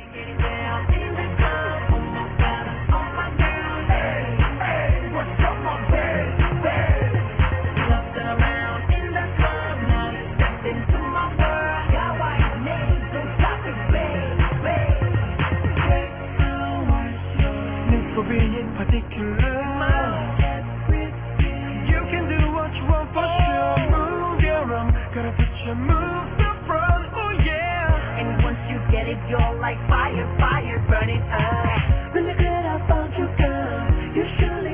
Getting down in the club. Oh my God, oh my girl. Hey, hey, what's up, my baby? Looked around in the club, now you stepped into my world. Got what you need, don't stop it, baby. Need for being particular. You can do what you want for sure. Move your arm, gotta put your moves up front. Oh yeah. And once you get it, you're like fire, fire burning up. When you get up on your girl, you surely